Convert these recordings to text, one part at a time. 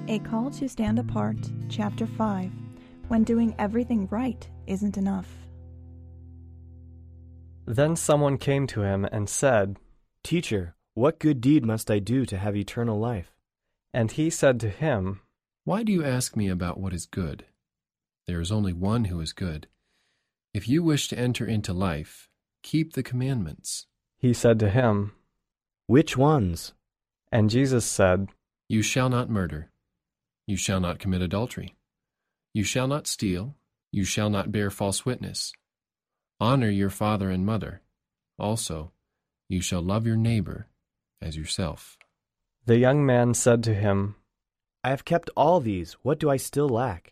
A Call to Stand Apart, Chapter 5, When Doing Everything Right Isn't Enough. Then someone came to him and said, "Teacher, what good deed must I do to have eternal life?" And he said to him, "Why do you ask me about what is good? There is only one who is good. If you wish to enter into life, keep the commandments." He said to him, "Which ones?" And Jesus said, "You shall not murder. You shall not commit adultery. You shall not steal. You shall not bear false witness. Honor your father and mother. Also, you shall love your neighbor as yourself." The young man said to him, "I have kept all these. What do I still lack?"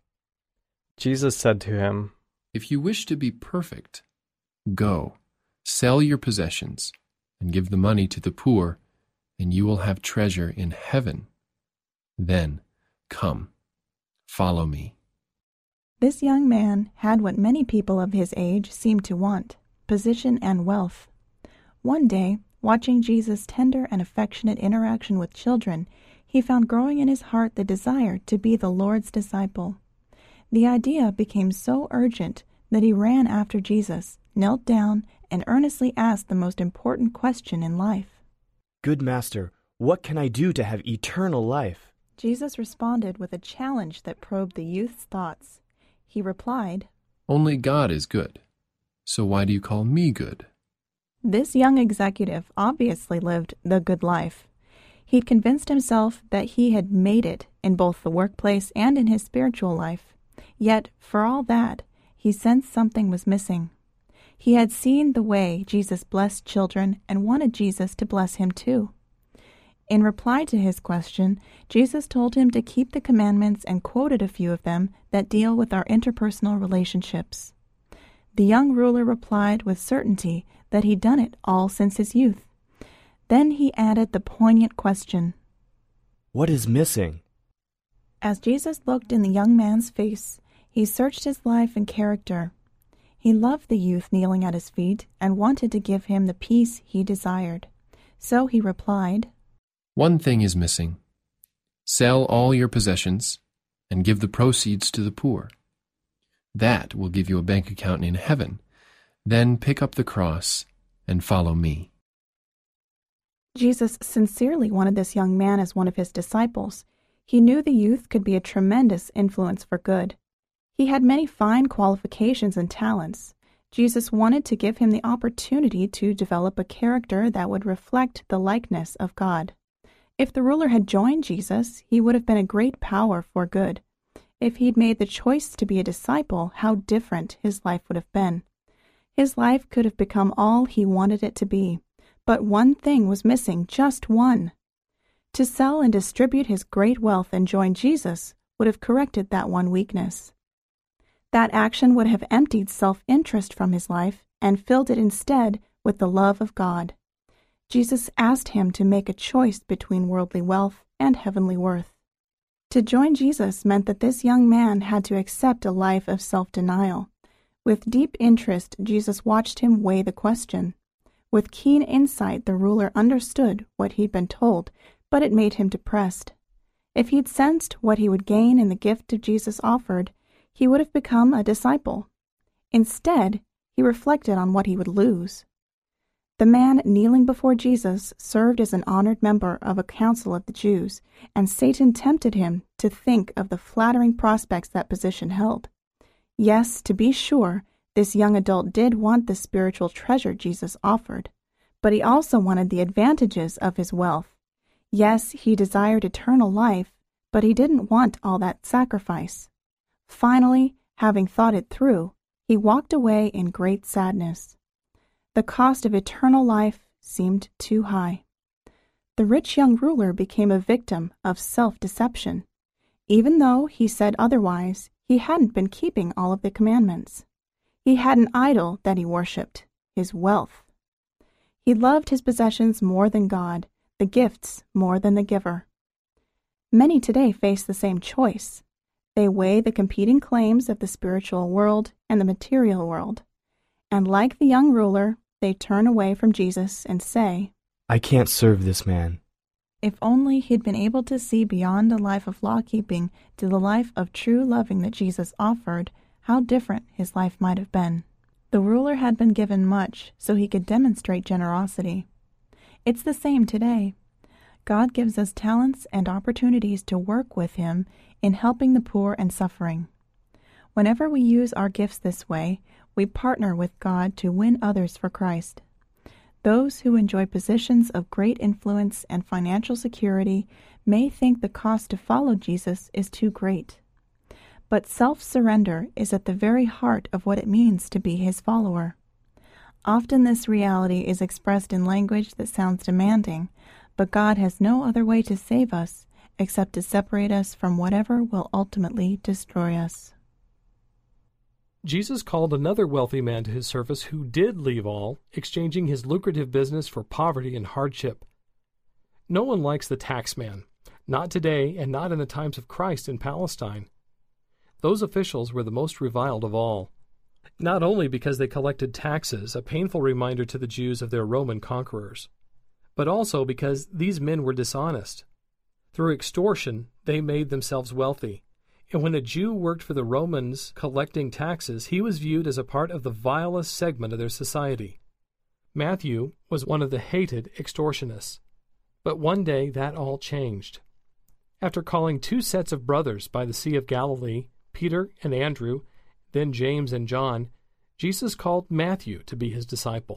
Jesus said to him, "If you wish to be perfect, go, sell your possessions, and give the money to the poor, and you will have treasure in heaven. Then, come, follow me." This young man had what many people of his age seemed to want, position and wealth. One day, watching Jesus' tender and affectionate interaction with children, he found growing in his heart the desire to be the Lord's disciple. The idea became so urgent that he ran after Jesus, knelt down, and earnestly asked the most important question in life. "Good Master, what can I do to have eternal life?" Jesus responded with a challenge that probed the youth's thoughts. He replied, "Only God is good. So why do you call me good?" This young executive obviously lived the good life. He'd convinced himself that he had made it in both the workplace and in his spiritual life. Yet, for all that, he sensed something was missing. He had seen the way Jesus blessed children and wanted Jesus to bless him too. In reply to his question, Jesus told him to keep the commandments and quoted a few of them that deal with our interpersonal relationships. The young ruler replied with certainty that he'd done it all since his youth. Then he added the poignant question, "What is missing?" As Jesus looked in the young man's face, he searched his life and character. He loved the youth kneeling at his feet and wanted to give him the peace he desired. So he replied, "One thing is missing. Sell all your possessions and give the proceeds to the poor. That will give you a bank account in heaven. Then pick up the cross and follow me." Jesus sincerely wanted this young man as one of his disciples. He knew the youth could be a tremendous influence for good. He had many fine qualifications and talents. Jesus wanted to give him the opportunity to develop a character that would reflect the likeness of God. If the ruler had joined Jesus, he would have been a great power for good. If he'd made the choice to be a disciple, how different his life would have been. His life could have become all he wanted it to be. But one thing was missing, just one. To sell and distribute his great wealth and join Jesus would have corrected that one weakness. That action would have emptied self-interest from his life and filled it instead with the love of God. Jesus asked him to make a choice between worldly wealth and heavenly worth. To join Jesus meant that this young man had to accept a life of self-denial. With deep interest, Jesus watched him weigh the question. With keen insight, the ruler understood what he'd been told, but it made him depressed. If he'd sensed what he would gain in the gift of Jesus offered, he would have become a disciple. Instead, he reflected on what he would lose. The man kneeling before Jesus served as an honored member of a council of the Jews, and Satan tempted him to think of the flattering prospects that position held. Yes, to be sure, this young adult did want the spiritual treasure Jesus offered, but he also wanted the advantages of his wealth. Yes, he desired eternal life, but he didn't want all that sacrifice. Finally, having thought it through, he walked away in great sadness. The cost of eternal life seemed too high. The rich young ruler became a victim of self-deception. Even though he said otherwise, he hadn't been keeping all of the commandments. He had an idol that he worshipped, his wealth. He loved his possessions more than God, the gifts more than the giver. Many today face the same choice. They weigh the competing claims of the spiritual world and the material world. And like the young ruler, they turn away from Jesus and say, "I can't serve this man." If only he'd been able to see beyond a life of law-keeping to the life of true loving that Jesus offered, how different his life might have been. The ruler had been given much so he could demonstrate generosity. It's the same today. God gives us talents and opportunities to work with him in helping the poor and suffering. Whenever we use our gifts this way, we partner with God to win others for Christ. Those who enjoy positions of great influence and financial security may think the cost to follow Jesus is too great. But self-surrender is at the very heart of what it means to be his follower. Often this reality is expressed in language that sounds demanding, but God has no other way to save us except to separate us from whatever will ultimately destroy us. Jesus called another wealthy man to his service who did leave all, exchanging his lucrative business for poverty and hardship. No one likes the tax man, not today and not in the times of Christ in Palestine. Those officials were the most reviled of all, not only because they collected taxes, a painful reminder to the Jews of their Roman conquerors, but also because these men were dishonest. Through extortion, they made themselves wealthy. And when a Jew worked for the Romans collecting taxes, he was viewed as a part of the vilest segment of their society. Matthew was one of the hated extortionists. But one day that all changed. After calling two sets of brothers by the Sea of Galilee, Peter and Andrew, then James and John, Jesus called Matthew to be his disciple.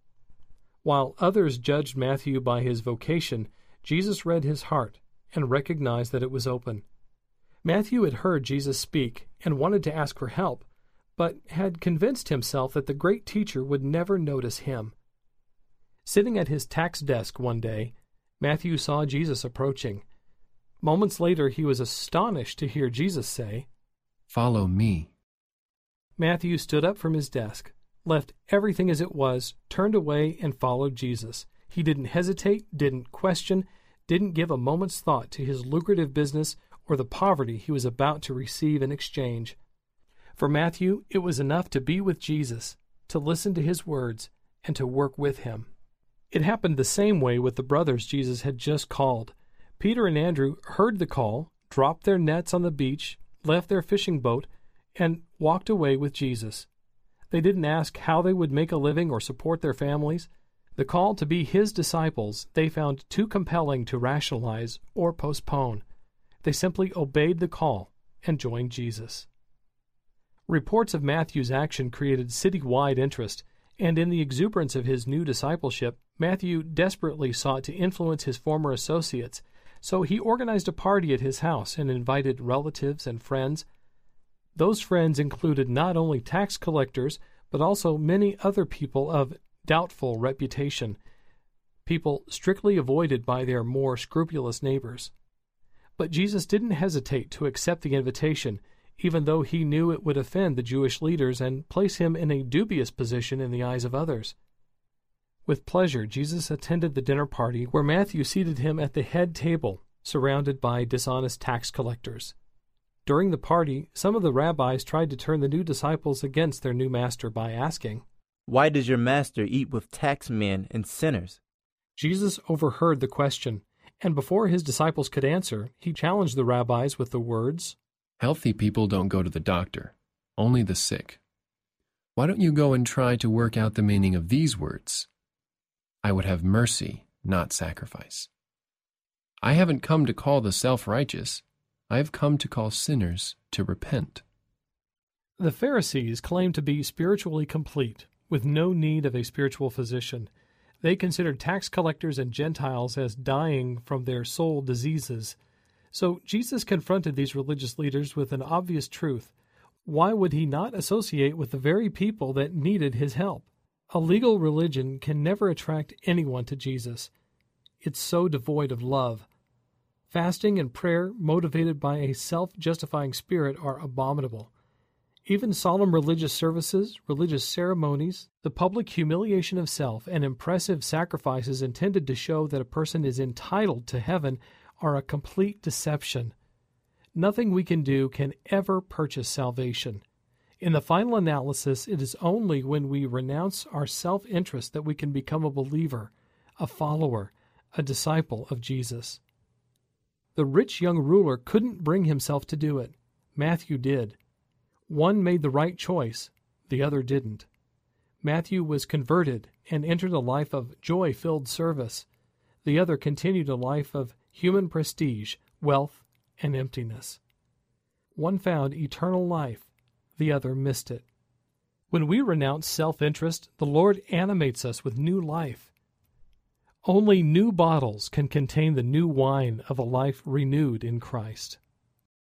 While others judged Matthew by his vocation, Jesus read his heart and recognized that it was open. Matthew had heard Jesus speak and wanted to ask for help, but had convinced himself that the great teacher would never notice him. Sitting at his tax desk one day, Matthew saw Jesus approaching. Moments later, he was astonished to hear Jesus say, "Follow me." Matthew stood up from his desk, left everything as it was, turned away, and followed Jesus. He didn't hesitate, didn't question, didn't give a moment's thought to his lucrative business or the poverty he was about to receive in exchange. For Matthew, it was enough to be with Jesus, to listen to his words, and to work with him. It happened the same way with the brothers Jesus had just called. Peter and Andrew heard the call, dropped their nets on the beach, left their fishing boat, and walked away with Jesus. They didn't ask how they would make a living or support their families. The call to be his disciples they found too compelling to rationalize or postpone. They simply obeyed the call and joined Jesus. Reports of Matthew's action created city-wide interest, and in the exuberance of his new discipleship, Matthew desperately sought to influence his former associates, so he organized a party at his house and invited relatives and friends. Those friends included not only tax collectors, but also many other people of doubtful reputation, people strictly avoided by their more scrupulous neighbors. But Jesus didn't hesitate to accept the invitation, even though he knew it would offend the Jewish leaders and place him in a dubious position in the eyes of others. With pleasure, Jesus attended the dinner party where Matthew seated him at the head table, surrounded by dishonest tax collectors. During the party, some of the rabbis tried to turn the new disciples against their new master by asking, "Why does your master eat with tax men and sinners?" Jesus overheard the question, and before his disciples could answer, he challenged the rabbis with the words, Healthy people don't go to the doctor, only the sick. Why don't you go and try to work out the meaning of these words? I would have mercy, not sacrifice. I haven't come to call the self-righteous. I have come to call sinners to repent. The Pharisees claimed to be spiritually complete, with no need of a spiritual physician. They considered tax collectors and Gentiles as dying from their soul diseases. So Jesus confronted these religious leaders with an obvious truth. Why would he not associate with the very people that needed his help? A legal religion can never attract anyone to Jesus. It's so devoid of love. Fasting and prayer, motivated by a self-justifying spirit, are abominable. Even solemn religious services, religious ceremonies, the public humiliation of self, and impressive sacrifices intended to show that a person is entitled to heaven are a complete deception. Nothing we can do can ever purchase salvation. In the final analysis, it is only when we renounce our self-interest that we can become a believer, a follower, a disciple of Jesus. The rich young ruler couldn't bring himself to do it. Matthew did. One made the right choice, the other didn't. Matthew was converted and entered a life of joy-filled service. The other continued a life of human prestige, wealth, and emptiness. One found eternal life, the other missed it. When we renounce self-interest, the Lord animates us with new life. Only new bottles can contain the new wine of a life renewed in Christ.